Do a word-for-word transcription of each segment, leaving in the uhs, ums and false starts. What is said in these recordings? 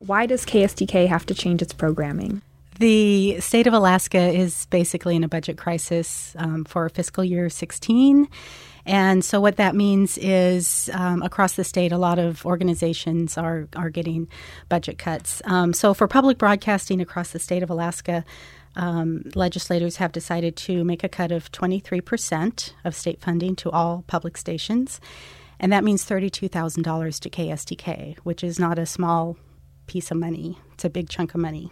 Why does K S T K have to change its programming? The state of Alaska is basically in a budget crisis um, for fiscal year sixteen. And so what that means is um, across the state, a lot of organizations are, are getting budget cuts. Um, so for public broadcasting across the state of Alaska, um, legislators have decided to make a cut of twenty-three percent of state funding to all public stations. And that means thirty-two thousand dollars to K S T K, which is not a small piece of money. It's a big chunk of money.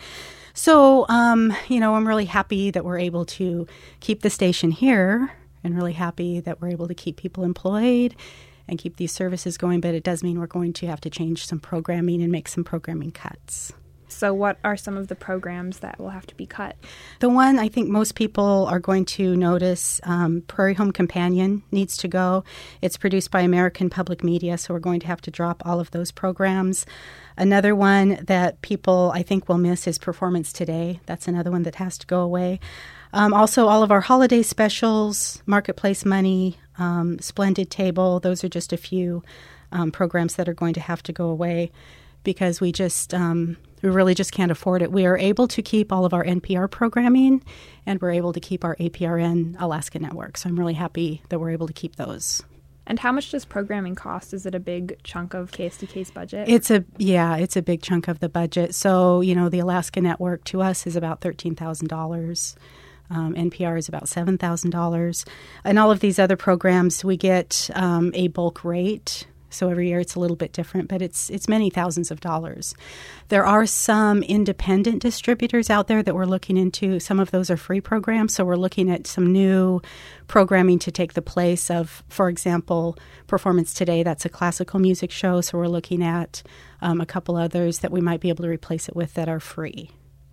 So, um, you know, I'm really happy that we're able to keep the station here and really happy that we're able to keep people employed and keep these services going. But it does mean we're going to have to change some programming and make some programming cuts. So what are some of the programs that will have to be cut? The one I think most people are going to notice, um, Prairie Home Companion needs to go. It's produced by American Public Media, so we're going to have to drop all of those programs. Another one that people I think will miss is Performance Today. That's another one that has to go away. Um, also, all of our holiday specials, Marketplace Money, um, Splendid Table, those are just a few um, programs that are going to have to go away because we just um, we really just can't afford it. We are able to keep all of our N P R programming, and we're able to keep our A P R N Alaska Network. So I'm really happy that we're able to keep those. And how much does programming cost? Is it a big chunk of K S T K's budget? It's a yeah, it's a big chunk of the budget. So, you know, the Alaska Network to us is about thirteen thousand dollars. Um, N P R is about seven thousand dollars. And all of these other programs, we get um, a bulk rate. So every year it's a little bit different, but it's it's many thousands of dollars. There are some independent distributors out there that we're looking into. Some of those are free programs, so we're looking at some new programming to take the place of, for example, Performance Today. That's a classical music show, so we're looking at um, a couple others that we might be able to replace it with that are free.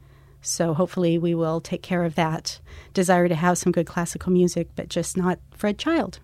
So hopefully we will take care of that desire to have some good classical music, but just not Fred Child.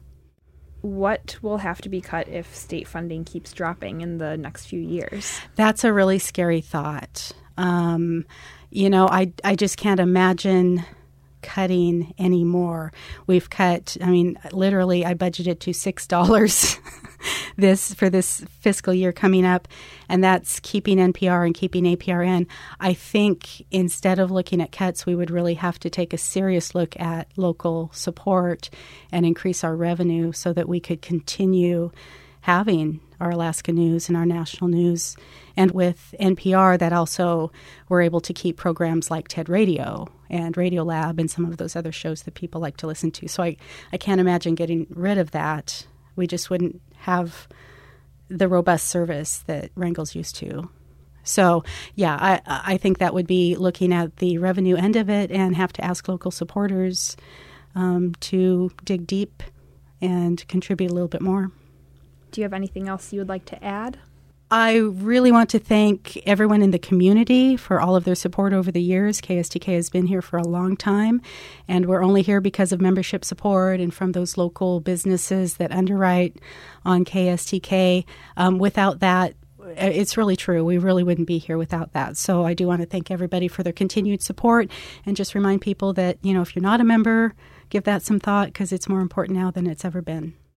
What will have to be cut if state funding keeps dropping in the next few years? That's a really scary thought. Um, you know, I, I just can't imagine cutting anymore. We've cut, I mean, literally I budgeted to six dollars this for this fiscal year coming up, and that's keeping N P R and keeping A P R N. I think instead of looking at cuts, we would really have to take a serious look at local support and increase our revenue so that we could continue having our Alaska news and our national news. And with N P R, that also we're able to keep programs like TED Radio and Radio Lab and some of those other shows that people like to listen to. So I, I can't imagine getting rid of that. We just wouldn't have the robust service that Wrangell's used to. So, yeah, I, I think that would be looking at the revenue end of it and have to ask local supporters um, to dig deep and contribute a little bit more. Do you have anything else you would like to add? I really want to thank everyone in the community for all of their support over the years. K S T K has been here for a long time, and we're only here because of membership support and from those local businesses that underwrite on K S T K. Um, without that, it's really true. We really wouldn't be here without that. So I do want to thank everybody for their continued support and just remind people that, you know, if you're not a member, give that some thought because it's more important now than it's ever been.